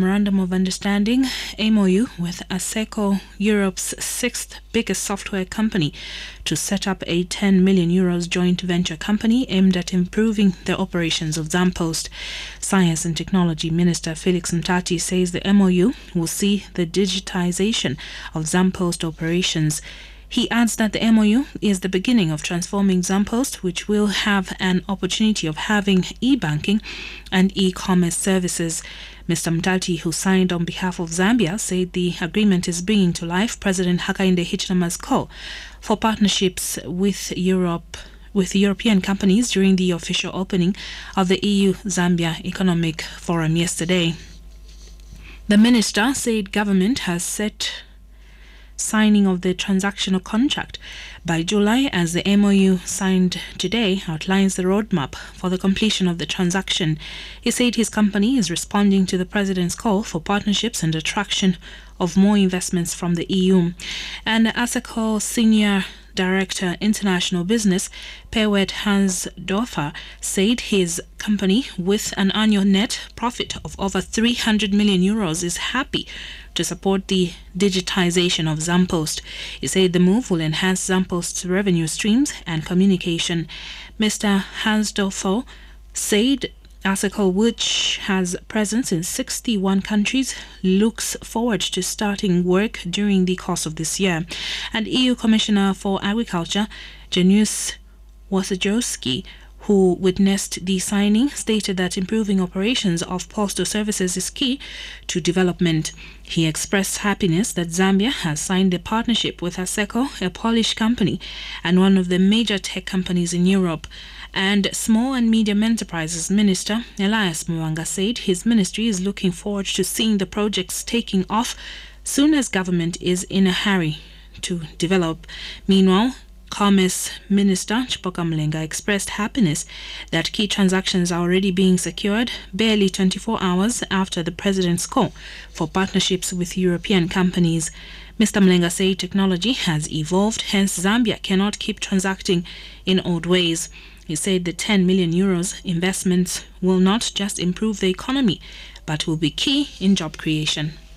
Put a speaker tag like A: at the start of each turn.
A: Memorandum of Understanding (MOU) with Asseco, Europe's sixth biggest software company, to set up a €10 million joint venture company aimed at improving the operations of Zampost. Science and Technology Minister Felix Mtati says the MOU will see the digitization of Zampost operations. He adds that the MOU is the beginning of transforming Zampost, which will have an opportunity of having e-banking and e-commerce services. Mr. Mtati, who signed on behalf of Zambia, said the agreement is bringing to life President Hakainde Hichilema's call for partnerships with European companies during the official opening of the EU-Zambia Economic Forum yesterday. The minister said government has set signing of the transactional contract by July, as the MOU signed today outlines the roadmap for the completion of the transaction. He said his company is responding to the president's call for partnerships and attraction of more investments from the EU. And Asseco Senior Director International Business Pewet Hans-Dorfer said his company, with an annual net profit of over €300 million, is happy to support the digitization of Zampost. He said the move will enhance Zampost's revenue streams and communication. Mr. Hans-Dorfer said Asseco, which has presence in 61 countries, looks forward to starting work during the course of this year. And EU Commissioner for Agriculture, Janusz Wojciechowski, who witnessed the signing, stated that improving operations of postal services is key to development. He expressed happiness that Zambia has signed a partnership with Asseco, a Polish company and one of the major tech companies in Europe. And Small and Medium Enterprises Minister Elias Mwanga said his ministry is looking forward to seeing the projects taking off soon, as government is in a hurry to develop. Meanwhile, Commerce Minister Chipoka Mlenga expressed happiness that key transactions are already being secured barely 24 hours after the president's call for partnerships with European companies. Mr. Mlenga said technology has evolved, hence Zambia cannot keep transacting in old ways. He said the €10 million investments will not just improve the economy, but will be key in job creation.